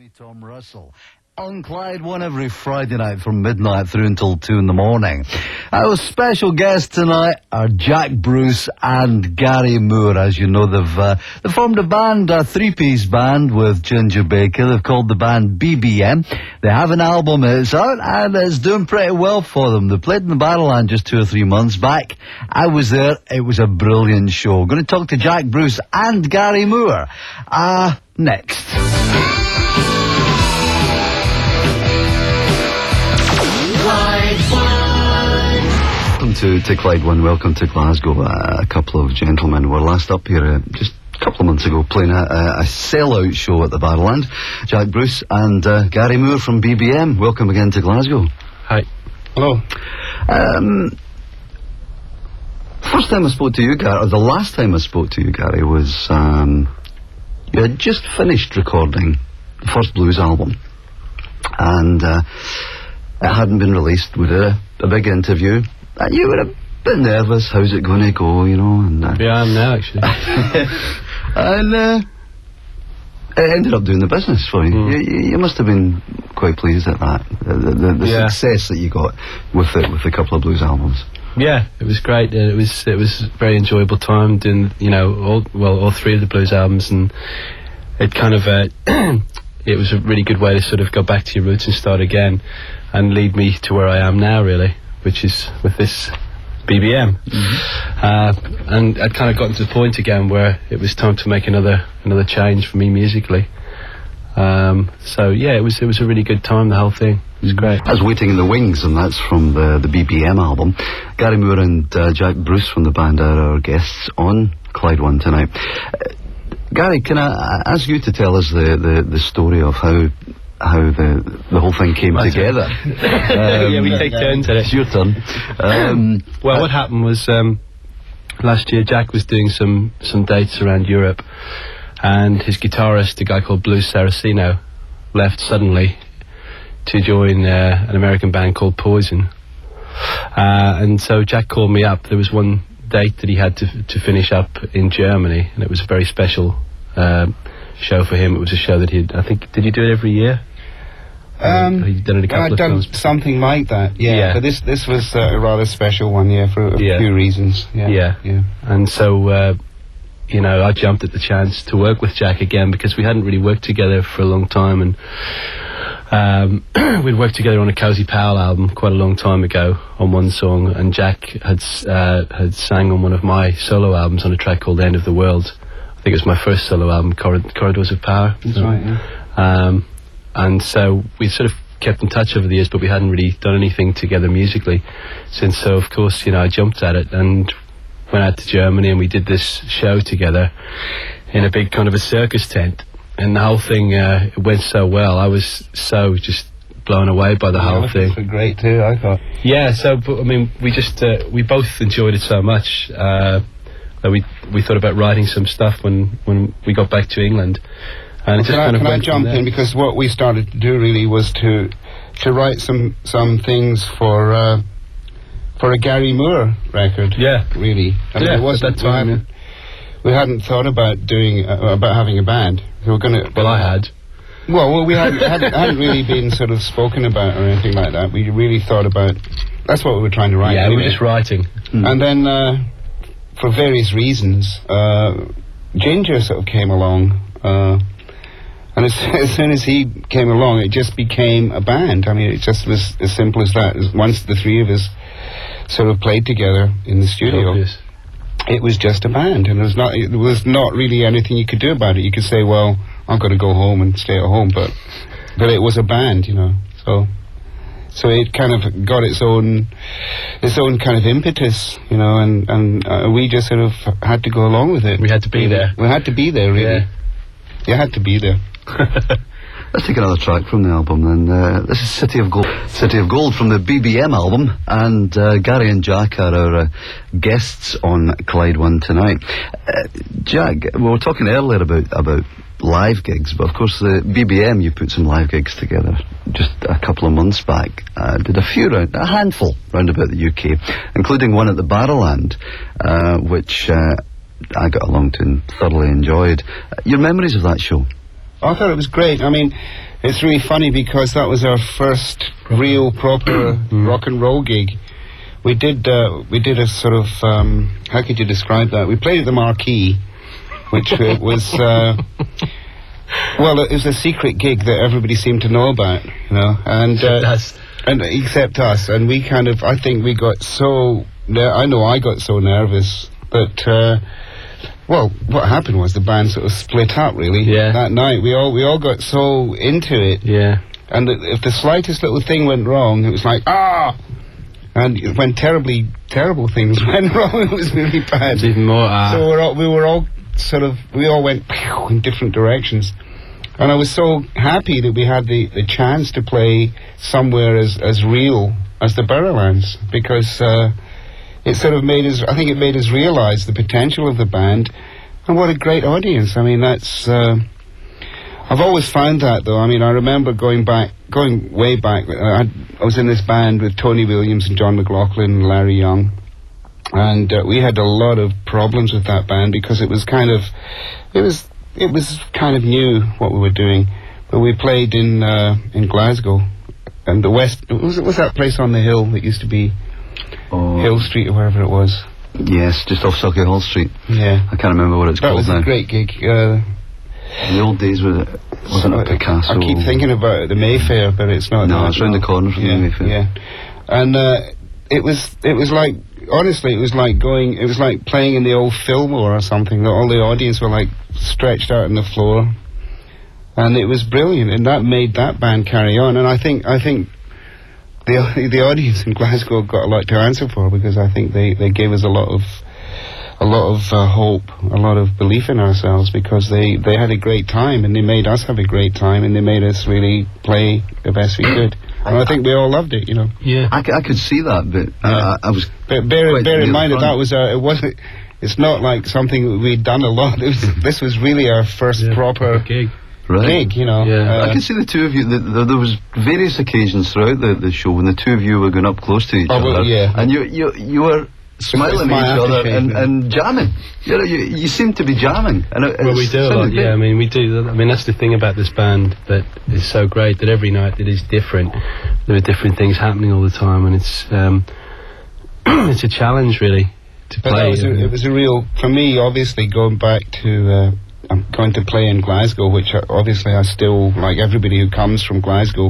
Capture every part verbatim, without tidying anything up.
me, Tom Russell. On Clyde One every Friday night from midnight through until two in the morning. Our special guests tonight are Jack Bruce and Gary Moore. As you know, they've, uh, they formed a band, a three-piece band with Ginger Baker. They've called the band B B M. They have an album, it's out, and it's doing pretty well for them. They played in the Barrowland just two or three months back. I was there. It was a brilliant show. Going to talk to Jack Bruce and Gary Moore. Uh, next. Welcome to, to Clyde One, welcome to Glasgow. Uh, a couple of gentlemen were last up here uh, just a couple of months ago playing a, a, a sell-out show at the Barrowland. Jack Bruce and uh, Gary Moore from B B M. Welcome again to Glasgow. Hi. Hello. Um, first time I spoke to you, Gary, or the last time I spoke to you, Gary, was um, you had just finished recording the first blues album. And uh, it hadn't been released. We did a, a big interview. And you were a bit nervous. How's it going to go, you know? And, uh, yeah, I am now, actually. and uh, it ended up doing the business for you. Mm. You, you must have been quite pleased at that. The, the, the yeah. success that you got with it, with a couple of blues albums. Yeah, it was great. It was it was a very enjoyable time doing, you know, all well all three of the blues albums, and it kind of uh, it was a really good way to sort of go back to your roots and start again, and lead me to where I am now, really, which is with this B B M. Mm-hmm. uh, and I'd kind of gotten to the point again where it was time to make another another change for me musically. Um, so yeah, it was it was a really good time. The whole thing it was great. I was Waiting in the Wings, and that's from the the B B M album. Gary Moore and uh, Jack Bruce from the band are our guests on Clyde One tonight. Uh, Gary, can I ask you to tell us the, the, the story of how how the the whole thing came My together? um, yeah, we take turns at it. It's your turn. Um, well, what happened was um, last year Jack was doing some some dates around Europe, and his guitarist, a guy called Blues Saraceno, left suddenly to join uh, an American band called Poison. Uh, and so Jack called me up. There was one date that he had to to finish up in Germany, and it was a very special uh, show for him. It was a show that he, I think, did you do it every year? Um, He'd done it a couple I'd of done times. something like that, yeah. Yeah. But this this was uh, a rather special one, yeah, for a Yeah. few reasons. Yeah, Yeah. yeah. And so, uh, you know, I jumped at the chance to work with Jack again, because we hadn't really worked together for a long time, and um, we'd worked together on a Cozy Powell album quite a long time ago on one song, and Jack had uh, had sang on one of my solo albums on a track called End of the World. I think it was my first solo album, Corrid- Corridors of Power. That's right, yeah. Um, and so we sort of kept in touch over the years, but we hadn't really done anything together musically since. So of course, you know, I jumped at it and went out to Germany, and we did this show together in a big kind of a circus tent, and the whole thing uh, it went so well. I was so just blown away by the Yeah, whole it thing. was great too, I thought. Yeah, so but, I mean, we just uh, we both enjoyed it so much uh, that we we thought about writing some stuff when when we got back to England. And it just Can I, kind of can I went from jump there. in, because what we started to do really was to to write some some things for uh, for a Gary Moore record. Yeah. Really. I mean, Yeah, it wasn't, at that time, we hadn't, we hadn't thought about doing uh, about having a band. We were going to. Well, I had. Well, well, we hadn't, hadn't, hadn't really been sort of spoken about or anything like that. We really thought about. That's what we were trying to write. Yeah, anyway. we were just writing. Mm. And then, uh, for various reasons, uh, Ginger sort of came along. Uh, and as, as soon as he came along, it just became a band. I mean, it just was as simple as that. As once the three of us sort of played together in the studio, Obvious. it was just a band, and there was not it was not really anything you could do about it. You could say, well, I've got to go home and stay at home, but but it was a band, you know. So so it kind of got its own its own kind of impetus, you know, and and uh, we just sort of had to go along with it. We had to be there. We had to be there, really. Yeah. You had to be there. Let's take another track from the album then. Uh, this is City of Gold. City of Gold from the B B M album, and uh, Gary and Jack are our uh, guests on Clyde One tonight. Uh, Jack, we were talking earlier about about live gigs, but of course the B B M, you put some live gigs together just a couple of months back. Uh, did a few round, a handful round about the U K, including one at the Barrowland, uh, which uh, I got along to and thoroughly enjoyed. Uh, your memories of that show? I thought it was great. I mean, it's really funny because that was our first real proper rock and roll gig. We did uh, we did a sort of um, how could you describe that? We played at the Marquee, which uh, was uh, well, it was a secret gig that everybody seemed to know about, you know, and uh, and except us, and we kind of I think we got so ner- I know I got so nervous that. Uh, Well, what happened was the band sort of split up, really. Yeah. That night, we all we all got so into it. Yeah. And th- if the slightest little thing went wrong, it was like ah. And when terribly terrible things went wrong, it was really bad. It's even more. Ah. So we're all, we were all sort of we all went pew in different directions. And I was so happy that we had the, the chance to play somewhere as as real as the Barrowlands, because. Uh, It sort of made us, I think it made us realise the potential of the band, and what a great audience. I mean, that's, uh, I've always found that though. I mean, I remember going back, going way back, I, had, I was in this band with Tony Williams and John McLaughlin and Larry Young, and uh, we had a lot of problems with that band because it was kind of, it was, it was kind of new what we were doing, but we played in, uh, in Glasgow, and the West, was it was that place on the hill that used to be, Oh. Hill Street or wherever it was. Yes, just off Sauchiehall Street. Yeah. I can't remember what it's that called was now. a great gig. Uh, In the old days, was it, wasn't it Picasso? I keep thinking about it, the Mayfair, but it's not. No, that, it's round the corner from yeah, the Mayfair. Yeah. And uh, it was it was like, honestly, it was like going, it was like playing in the old Fillmore or something. That all the audience were like stretched out on the floor. And it was brilliant, and that made that band carry on. And I think, I think, The, the audience in Glasgow got a lot to answer for, because I think they, they gave us a lot of a lot of uh, hope, a lot of belief in ourselves, because they, they had a great time, and they made us have a great time, and they made us really play the best we could. And I think we all loved it, you know. Yeah. I, c- I could see that, but Yeah. I, I was. But bear, quite bear in near mind the that that front. was a, it wasn't. It's not like something that we'd done a lot. It was, this was really our first Yeah, proper gig. Right. gig, you know. Yeah. Uh, I can see the two of you. The, the, there was various occasions throughout the, the show when the two of you were going up close to each Oh, well, other, yeah. and you you you were smiling my at each other aftershave, and, yeah. and jamming. You know, you you seem to be jamming. And it, Well, we it's do a lot, sounded yeah. great. I mean, we do. I mean, that's the thing about this band that is so great, that every night it is different. There are different things happening all the time, and it's um, it's a challenge, really, to But play. that was a, it was a real, for me, obviously, going back to, uh, I'm going to play in Glasgow, which uh, obviously I still, like everybody who comes from Glasgow,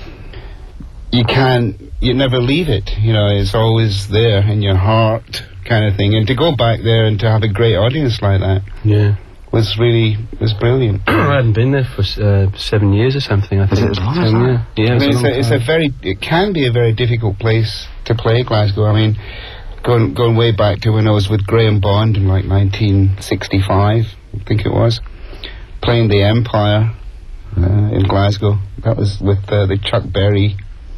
you can't, you never leave it, you know, it's always there in your heart, kind of thing. And to go back there and to have a great audience like that Yeah. was really, was brilliant. I hadn't been there for uh, seven years or something, I think. it as long as Seven, that? Yeah, yeah I it was mean, it's long a, it's a time. very, it can be a very difficult place to play, Glasgow. I mean, going going way back to when I was with Graham Bond in like nineteen sixty-five, I think it was, playing the Empire uh, in Glasgow. That was with uh, the Chuck Berry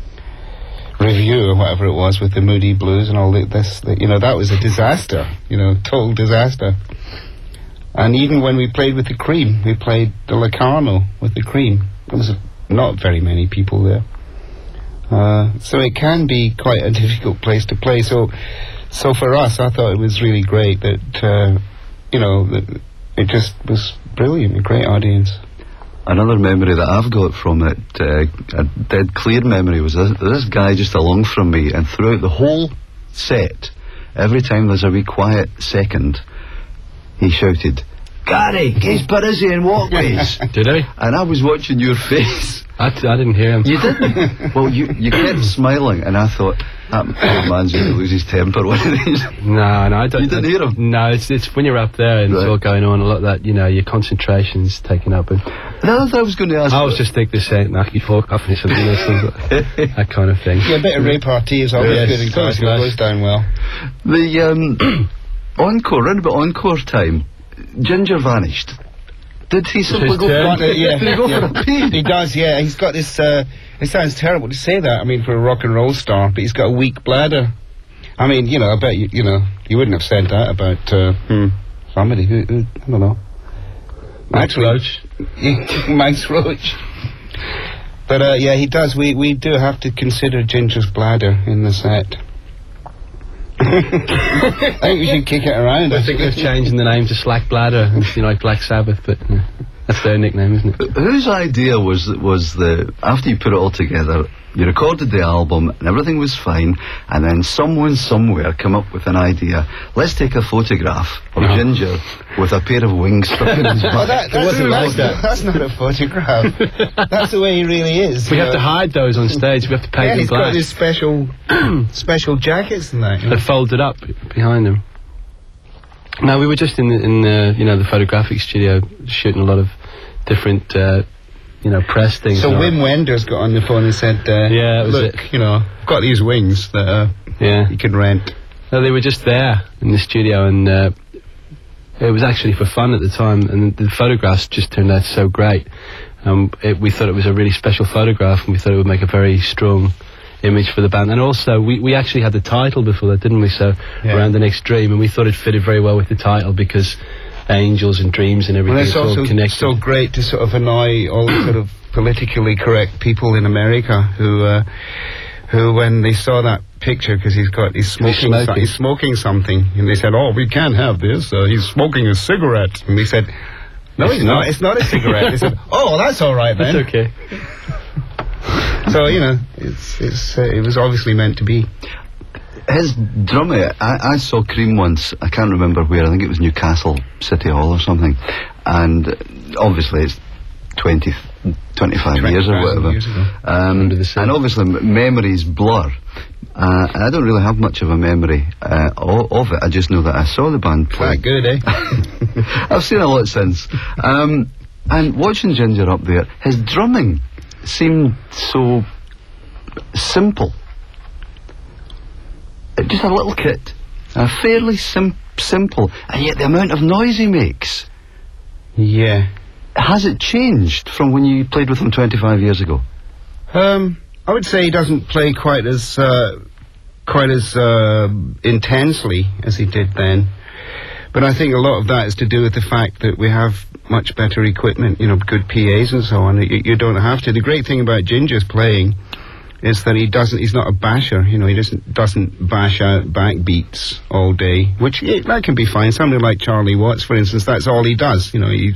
review or whatever it was, with the Moody Blues and all the, this. The, you know, that was a disaster. You know, total disaster. And even when we played with the Cream, we played the Locarno with the Cream. There was not very many people there. Uh, so it can be quite a difficult place to play. So, so for us, I thought it was really great that, uh, you know, that it just was brilliant, a great audience. Another memory that I've got from it, uh, a dead clear memory, was this, this guy just along from me, and throughout the whole set, every time there's a wee quiet second, he shouted, "Gary, Gaze Parisian walkways." Did I? And I was watching your face. I, t- I didn't hear him. You didn't? Well, you, you kept smiling, and I thought, that poor man's going to lose his temper one of these. No, no, I don't. You didn't I, hear him? No, it's it's when you're up there and Right. it's all going on, a lot of that, you know, your concentration's taken up. And The other thing I was going to ask... I was just thinking, saying, "Knock you fork off," and something like that kind of thing. Yeah, a bit of repartee is always Yes, good in so it's Glasgow. It nice. goes down well. The um, encore, round about encore time, Ginger vanished. Did he simply his go turn. for, Uh, yeah, did he go yeah. for a pee? He does, yeah. He's got this, uh, it sounds terrible to say that, I mean, for a rock and roll star, but he's got a weak bladder. I mean, you know, I bet you, you know, you wouldn't have said that about, uh, hmm, somebody who, who, I don't know. Max Roach. Max Roach. But, uh, yeah, he does. We, we do have to consider Ginger's bladder in the set. I think we should kick it around. I think they're changing the name to Slack Bladder, you know, like Black Sabbath, but. Uh, That's their nickname, isn't it? Whose idea was was the after you put it all together? You recorded the album and everything was fine, and then someone somewhere came up with an idea. Let's take a photograph of No. Ginger with a pair of wings stuck in his Well, back. that, that's, wasn't that's, like that. that's not a photograph. That's the way he really is. We you have to know. hide those on stage. We have to paint Yeah, them he's got black. his special, special jackets and that. You know. They're folded up behind him. No, we were just in the, in the, you know, the photographic studio shooting a lot of different, uh, you know, press things. So and all. Wim Wenders got on the phone and said, uh, Yeah, it was look, it. you know, I've got these wings that uh, Yeah. you can rent. No, they were just there in the studio, and uh, it was actually for fun at the time, and the photographs just turned out so great. Um, it, we thought it was a really special photograph, and we thought it would make a very strong image for the band. And also, we, we actually had the title before that, didn't we? So, Yeah. Around the Next Dream, and we thought it fitted very well with the title because angels and dreams and everything Well, is it's all also connected. so great to sort of annoy all the sort of politically correct people in America who, uh, who when they saw that picture, because he's got he's smoking, so- smoking. he's smoking something, and they said, "Oh, we can't have this. Uh, he's smoking a cigarette." And we said, "No, It's he's not. not. It's not a cigarette." They said, "Oh, that's all right then." That's okay. So you know, it's it's uh, it was obviously meant to be. His drummer, I, I saw Cream once, I can't remember where, I think it was Newcastle City Hall or something, and uh, obviously it's twenty, twenty-five years or twenty thousand whatever, years ago. um, Under the sea. and obviously m- memories blur. Uh, I don't really have much of a memory uh, o- of it, I just know that I saw the band play. Quite good, eh? I've seen a lot since. Um, and watching Ginger up there, his drumming seemed so simple. Uh, Just a little kit, uh, fairly sim- simple, and yet the amount of noise he makes. Yeah. Has it changed from when you played with him twenty-five years ago? Um, I would say he doesn't play quite as uh, quite as uh, intensely as he did then. But I think a lot of that is to do with the fact that we have much better equipment, you know, good P As and so on. You, you don't have to. The great thing about Ginger's playing is that he doesn't. He's not a basher. You know, he doesn't doesn't bash out backbeats all day, which yeah, that can be fine. Somebody like Charlie Watts, for instance, that's all he does. You know, he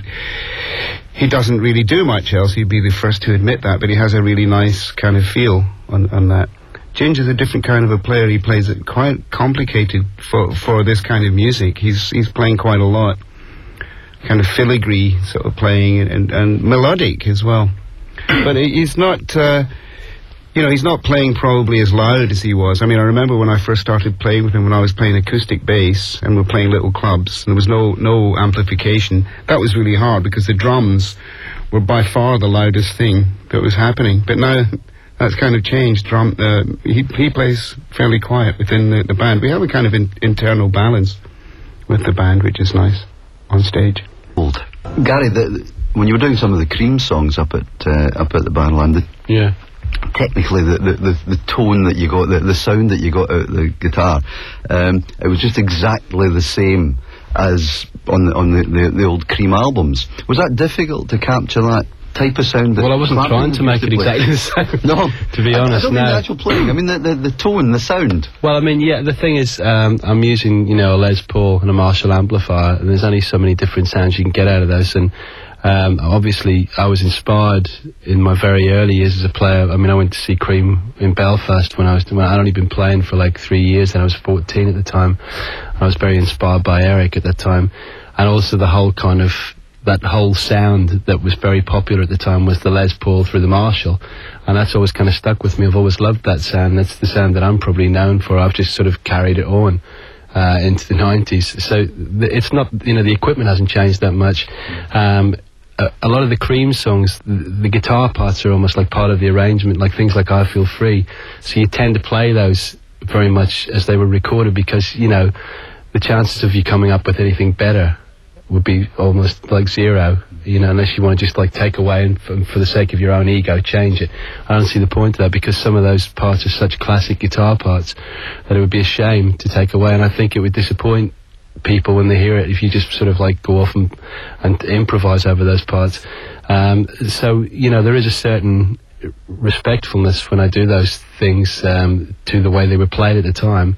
he doesn't really do much else. He'd be the first to admit that, but he has a really nice kind of feel on on that. Ginger's a different kind of a player. He plays it quite complicated for for this kind of music. He's he's playing quite a lot, kind of filigree sort of playing, and and melodic as well. But he- he's not. Uh, You know, he's not playing probably as loud as he was. I mean, I remember when I first started playing with him when I was playing acoustic bass and we're playing little clubs and there was no no amplification. That was really hard because the drums were by far the loudest thing that was happening. But now that's kind of changed. Drum, uh, he he plays fairly quiet within the, the band. We have a kind of in, internal balance with the band, which is nice on stage. Old. Gary, the, the, when you were doing some of the Cream songs up at uh, up at the Barrowland, the Yeah. technically the, the, the, the tone that you got, the, the sound that you got out of the guitar, um, it was just exactly the same as on the on the, the, the old Cream albums. Was that difficult to capture that type of sound? That Well, I wasn't Clapton trying to used make it play? exactly the same. No, to be I, honest, I don't mean no. the actual playing. I mean the, the, the tone, the sound. Well, I mean, yeah, the thing is, um, I'm using, you know, a Les Paul and a Marshall amplifier, and there's only so many different sounds you can get out of those, and um, obviously I was inspired in my very early years as a player. I mean, I went to see Cream in Belfast when I was, when I'd only been playing for like three years, and I was fourteen at the time. I was very inspired by Eric at that time, and also the whole kind of, that whole sound that was very popular at the time was the Les Paul through the Marshall, and that's always kind of stuck with me. I've always loved that sound. That's the sound that I'm probably known for. I've just sort of carried it on uh, into the nineties. So th- it's not, you know, the equipment hasn't changed that much. Um, a, a lot of the Cream songs, the, the guitar parts are almost like part of the arrangement, like things like I Feel Free. So you tend to play those very much as they were recorded because, you know, the chances of you coming up with anything better would be almost like zero, you know, unless you want to just like take away and for, for the sake of your own ego change it. I don't see the point of that because some of those parts are such classic guitar parts that it would be a shame to take away, and I think it would disappoint people when they hear it if you just sort of like go off and, and improvise over those parts. Um, so, you know, there is a certain respectfulness when I do those things um, to the way they were played at the time.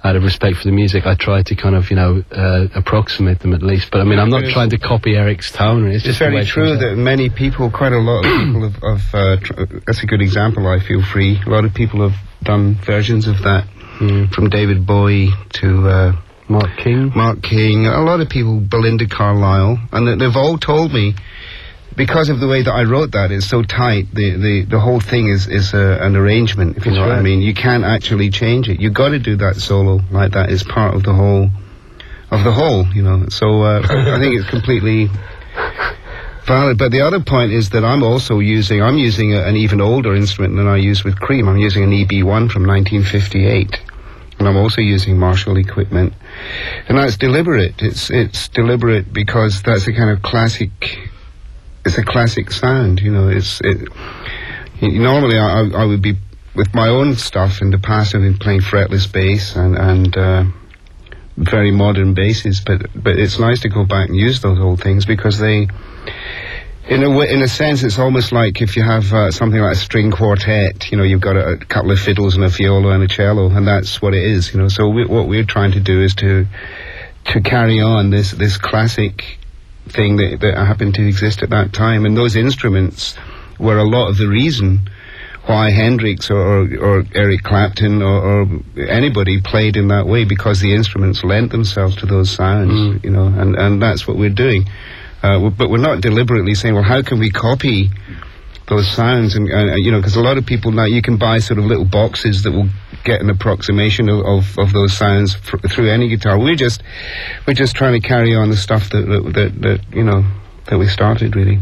out of respect for the music, I try to kind of, you know, uh, approximate them at least. But I mean, I'm not trying to copy Eric's tone. It's, It's just the way very it true comes out. that many people, quite a lot of people have, have uh, tr- that's a good example, I Feel Free. A lot of people have done versions of that, Mm. from David Bowie to uh, Mark King. Mark King, a lot of people, Belinda Carlisle, and they- they've all told me, because of the way that I wrote that, it's so tight, the, the, the whole thing is, is uh, an arrangement, if you That's know what I right. mean. You can't actually change it. You've got to do that solo like that. It's part of the whole, of the whole, you know. So uh, I think it's completely valid. But the other point is that I'm also using, I'm using a, an even older instrument than I used with Cream. I'm using an E B one from nineteen fifty-eight. And I'm also using Marshall equipment. And that's deliberate. It's it's deliberate because that's a kind of classic, it's a classic sound, you know. It's it, y- normally I, I I would be, with my own stuff in the past, I've been playing fretless bass and, and uh, very modern basses, but but it's nice to go back and use those old things because they, in a way, in a sense, it's almost like if you have uh, something like a string quartet, you know, you've got a, a couple of fiddles and a viola and a cello, and that's what it is, you know. So we, what we're trying to do is to to carry on this this classic thing that, that happened to exist at that time, and those instruments were a lot of the reason why Hendrix or, or, or Eric Clapton or, or anybody played in that way, because the instruments lent themselves to those sounds, Mm. you know, and, and that's what we're doing. Uh, w- but we're not deliberately saying, well, how can we copy those sounds? And, uh, you know, because a lot of people now, you can buy sort of little boxes that will get an approximation of, of, of those sounds fr- through any guitar. We're just, we're just trying to carry on the stuff that, that, that, that you know, that we started, really.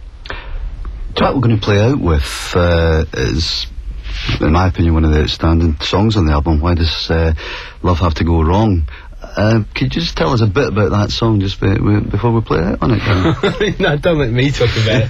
The track we're going to play out with uh, is, in my opinion, one of the outstanding songs on the album. Why Does uh, Love Have to Go Wrong? Uh, could you just tell us a bit about that song just be, we, before we play it out on it, Gary? No, don't let me talk about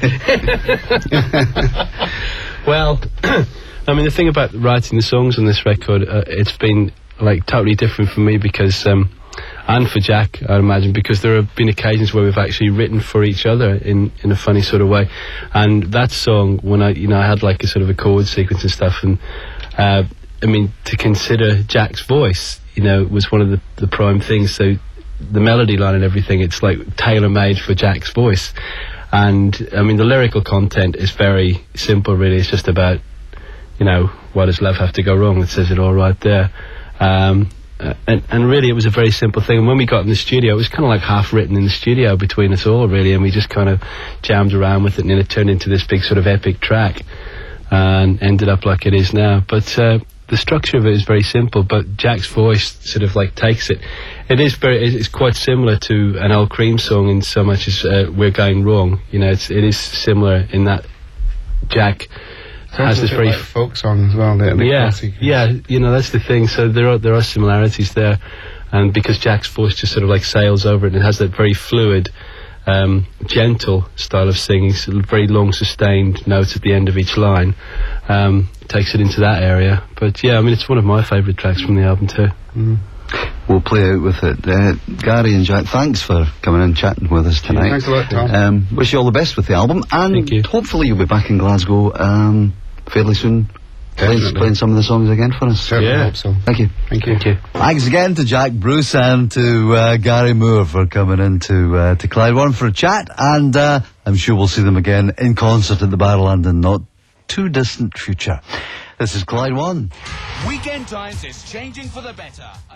it. Well, I mean, the thing about writing the songs on this record, uh, it's been like totally different for me because, um, and for Jack, I imagine, because there have been occasions where we've actually written for each other in, in a funny sort of way. And that song, when I, you know, I had like a sort of a chord sequence and stuff, and uh, I mean, to consider Jack's voice, you know, was one of the, the prime things. So the melody line and everything, it's like tailor-made for Jack's voice. And I mean, the lyrical content is very simple, really. It's just about, you know, why does love have to go wrong? It says it all right there. Um, uh, and, and really, it was a very simple thing. And when we got in the studio, it was kind of like half written in the studio between us all, really. And we just kind of jammed around with it, and then it turned into this big sort of epic track, and ended up like it is now. But uh, the structure of it is very simple, but Jack's voice sort of like takes it. It is very, it's quite similar to an old Cream song in so much as uh, We're Going Wrong. You know, it's, it is similar in that Jack has this very like folk song as well. The, the yeah, classic. yeah, you know, that's the thing. So there are there are similarities there, and because Jack's voice just sort of like sails over it, and it has that very fluid, um, gentle style of singing, sort of very long sustained notes at the end of each line, um, takes it into that area. But yeah, I mean, it's one of my favourite tracks from the album too. Mm. We'll play out with it. Uh, Gary and Jack, thanks for coming and chatting with us tonight. Thanks a lot, Tom. Um, wish you all the best with the album, and Thank you. hopefully you'll be back in Glasgow um, fairly soon, playing, Definitely. playing some of the songs again for us. Certainly Yeah. hope so. Thank you. Thank you. Thank you. Thanks again to Jack Bruce and to uh, Gary Moore for coming into uh, to Clyde One for a chat, and uh, I'm sure we'll see them again in concert at the Barrowland in not too distant future. This is Clyde One. Weekend Times is changing for the better.